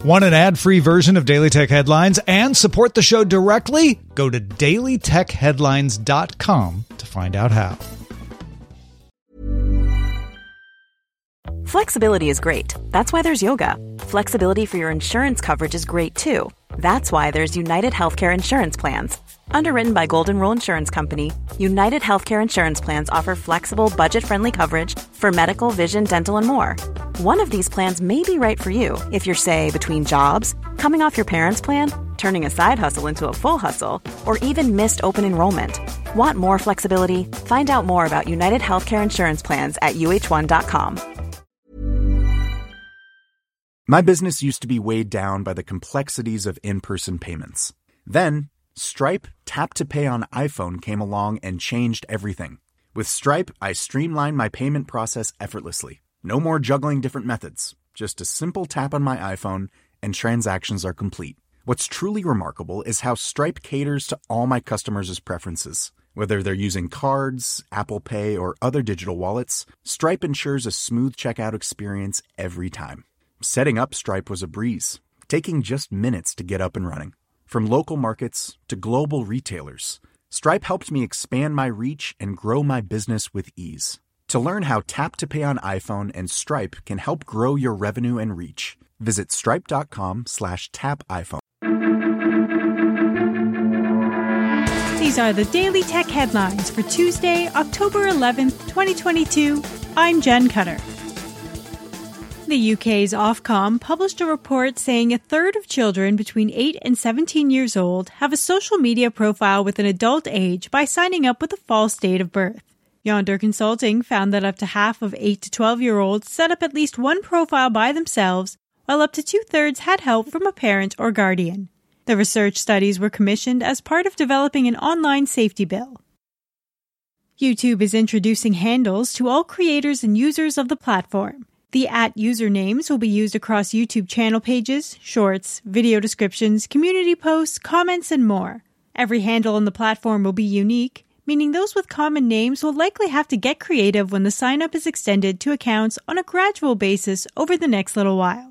Want an ad-free version of Daily Tech Headlines and support the show directly? Go to dailytechheadlines.com to find out how. Flexibility is great. That's why there's yoga. Flexibility for your insurance coverage is great too. That's why there's United Healthcare Insurance Plans. Underwritten by Golden Rule Insurance Company, United Healthcare Insurance Plans offer flexible, budget-friendly coverage for medical, vision, dental, and more. One of these plans may be right for you if you're, say, between jobs, coming off your parents' plan, turning a side hustle into a full hustle, or even missed open enrollment. Want more flexibility? Find out more about United Healthcare Insurance Plans at uh1.com. My business used to be weighed down by the complexities of in-person payments. Then, Stripe Tap to Pay on iPhone came along and changed everything. With Stripe, I streamlined my payment process effortlessly. No more juggling different methods. Just a simple tap on my iPhone and transactions are complete. What's truly remarkable is how Stripe caters to all my customers' preferences. Whether they're using cards, Apple Pay, or other digital wallets, Stripe ensures a smooth checkout experience every time. Setting up Stripe was a breeze, taking just minutes to get up and running. From local markets to global retailers, Stripe helped me expand my reach and grow my business with ease. To learn how Tap to Pay on iPhone and Stripe can help grow your revenue and reach, visit stripe.com/tapiphone. These are the Daily Tech Headlines for Tuesday, October 11th, 2022. I'm Jen Cutter. The UK's Ofcom published a report saying a third of children between 8 and 17 years old have a social media profile with an adult age by signing up with a false date of birth. Yonder Consulting found that up to half of 8 to 12-year-olds set up at least one profile by themselves, while up to two-thirds had help from a parent or guardian. The research studies were commissioned as part of developing an online safety bill. YouTube is introducing handles to all creators and users of the platform. The @usernames will be used across YouTube channel pages, shorts, video descriptions, community posts, comments, and more. Every handle on the platform will be unique, meaning those with common names will likely have to get creative when the sign-up is extended to accounts on a gradual basis over the next little while.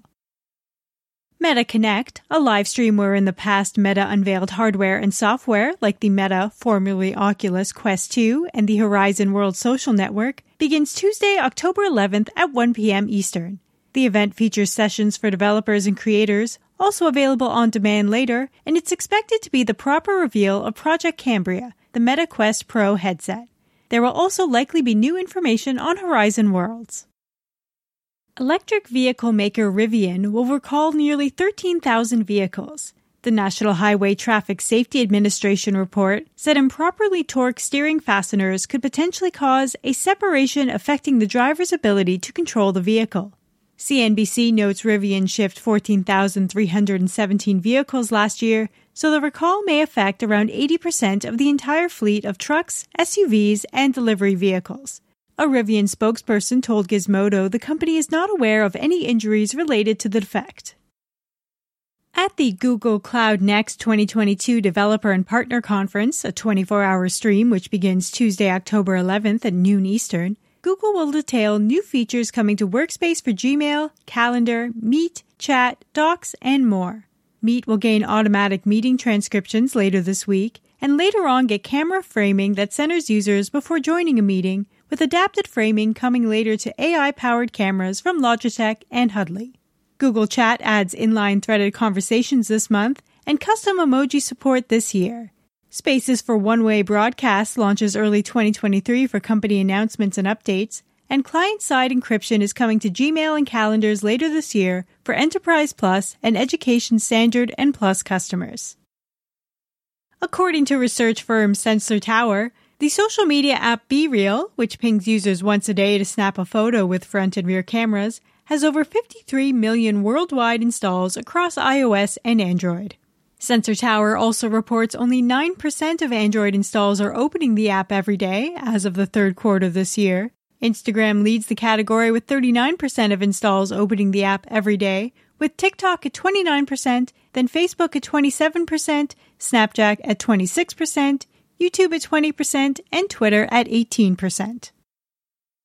Meta Connect, a live stream where in the past Meta unveiled hardware and software like the Meta, formerly Oculus Quest 2 and the Horizon World Social Network, begins Tuesday, October 11th at 1 p.m. Eastern. The event features sessions for developers and creators, also available on demand later, and it's expected to be the proper reveal of Project Cambria, the Meta Quest Pro headset. There will also likely be new information on Horizon Worlds. Electric vehicle maker Rivian will recall nearly 13,000 vehicles. The National Highway Traffic Safety Administration report said improperly torqued steering fasteners could potentially cause a separation affecting the driver's ability to control the vehicle. CNBC notes Rivian shipped 14,317 vehicles last year, so the recall may affect around 80% of the entire fleet of trucks, SUVs, and delivery vehicles. A Rivian spokesperson told Gizmodo the company is not aware of any injuries related to the defect. At the Google Cloud Next 2022 Developer and Partner Conference, a 24-hour stream which begins Tuesday, October 11th at noon Eastern, Google will detail new features coming to Workspace for Gmail, Calendar, Meet, Chat, Docs, and more. Meet will gain automatic meeting transcriptions later this week, and later on get camera framing that centers users before joining a meeting, with adapted framing coming later to AI-powered cameras from Logitech and Hudley. Google Chat adds inline threaded conversations this month and custom emoji support this year. Spaces for one-way broadcast launches early 2023 for company announcements and updates, and client-side encryption is coming to Gmail and calendars later this year for Enterprise Plus and Education Standard and Plus customers. According to research firm Sensor Tower, the social media app BeReal, which pings users once a day to snap a photo with front and rear cameras, has over 53 million worldwide installs across iOS and Android. Sensor Tower also reports only 9% of Android installs are opening the app every day as of the third quarter this year. Instagram leads the category with 39% of installs opening the app every day, with TikTok at 29%, then Facebook at 27%, Snapchat at 26%, YouTube at 20%, and Twitter at 18%.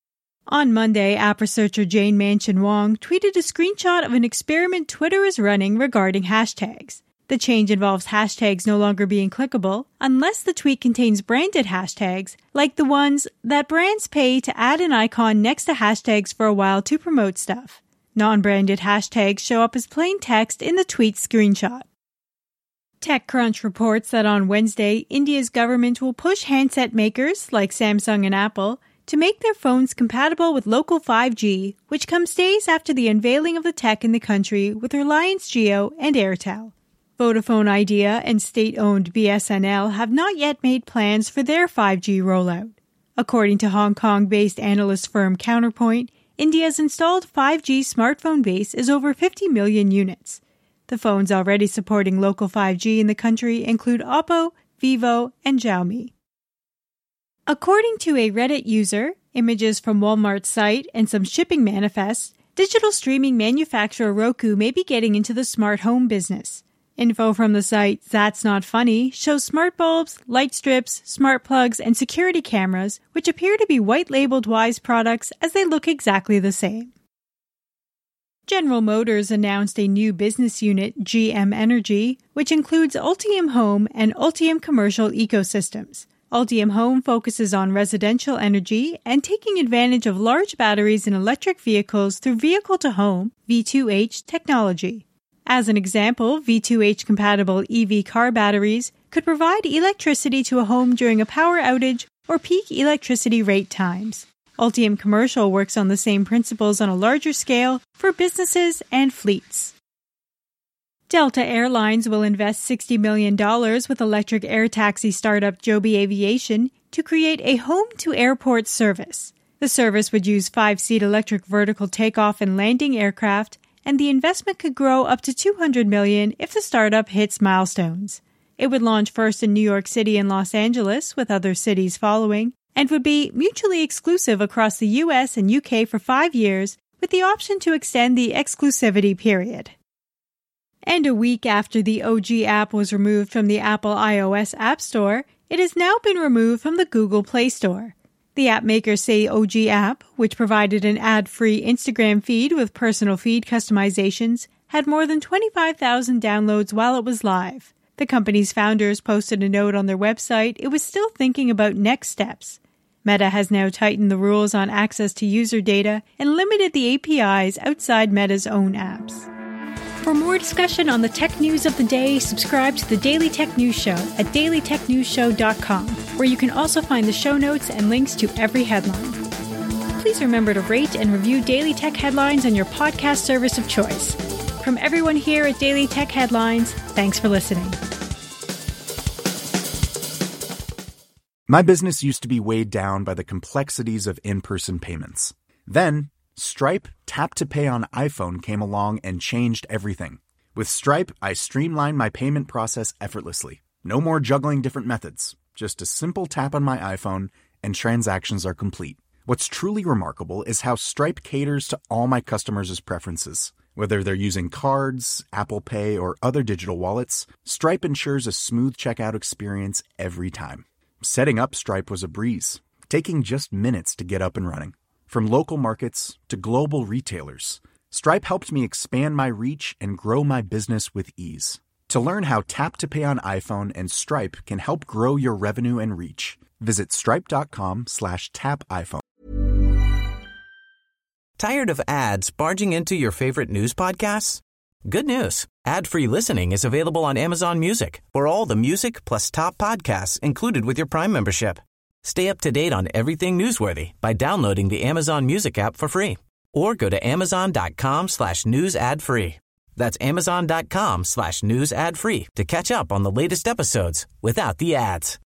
On Monday, app researcher Jane Manchun Wong tweeted a screenshot of an experiment Twitter is running regarding hashtags. The change involves hashtags no longer being clickable unless the tweet contains branded hashtags, like the ones that brands pay to add an icon next to hashtags for a while to promote stuff. Non-branded hashtags show up as plain text in the tweet screenshot. TechCrunch reports that on Wednesday, India's government will push handset makers like Samsung and Apple to make their phones compatible with local 5G, which comes days after the unveiling of the tech in the country with Reliance Jio and Airtel. Vodafone Idea and state-owned BSNL have not yet made plans for their 5G rollout. According to Hong Kong-based analyst firm Counterpoint, India's installed 5G smartphone base is over 50 million units. The phones already supporting local 5G in the country include Oppo, Vivo, and Xiaomi. According to a Reddit user, images from Walmart's site, and some shipping manifests, digital streaming manufacturer Roku may be getting into the smart home business. Info from the site That's Not Funny shows smart bulbs, light strips, smart plugs, and security cameras, which appear to be white-labeled Wyze products as they look exactly the same. General Motors announced a new business unit, GM Energy, which includes Ultium Home and Ultium Commercial Ecosystems. Ultium Home focuses on residential energy and taking advantage of large batteries in electric vehicles through vehicle-to-home V2H technology. As an example, V2H-compatible EV car batteries could provide electricity to a home during a power outage or peak electricity rate times. Ultium Commercial works on the same principles on a larger scale for businesses and fleets. Delta Airlines will invest $60 million with electric air taxi startup Joby Aviation to create a home-to-airport service. The service would use 5-seat electric vertical takeoff and landing aircraft, and the investment could grow up to $200 million if the startup hits milestones. It would launch first in New York City and Los Angeles, with other cities following, and would be mutually exclusive across the US and UK for 5 years, with the option to extend the exclusivity period. And a week after the OG app was removed from the Apple iOS App Store, it has now been removed from the Google Play Store. The app makers say OG app, which provided an ad-free Instagram feed with personal feed customizations, had more than 25,000 downloads while it was live. The company's founders posted a note on their website it was still thinking about next steps. Meta has now tightened the rules on access to user data and limited the APIs outside Meta's own apps. For more discussion on the tech news of the day, subscribe to the Daily Tech News Show at dailytechnewsshow.com, where you can also find the show notes and links to every headline. Please remember to rate and review Daily Tech Headlines on your podcast service of choice. From everyone here at Daily Tech Headlines, thanks for listening. My business used to be weighed down by the complexities of in-person payments. Then, Stripe Tap to Pay on iPhone came along and changed everything. With Stripe, I streamlined my payment process effortlessly. No more juggling different methods. Just a simple tap on my iPhone and transactions are complete. What's truly remarkable is how Stripe caters to all my customers' preferences. Whether they're using cards, Apple Pay, or other digital wallets, Stripe ensures a smooth checkout experience every time. Setting up Stripe was a breeze, taking just minutes to get up and running. From local markets to global retailers, Stripe helped me expand my reach and grow my business with ease. To learn how Tap to Pay on iPhone and Stripe can help grow your revenue and reach, visit stripe.com/tapiphone. Tired of ads barging into your favorite news podcasts? Good news. Ad-free listening is available on Amazon Music for all the music plus top podcasts included with your Prime membership. Stay up to date on everything newsworthy by downloading the Amazon Music app for free or go to amazon.com/news ad free. That's amazon.com/news ad free to catch up on the latest episodes without the ads.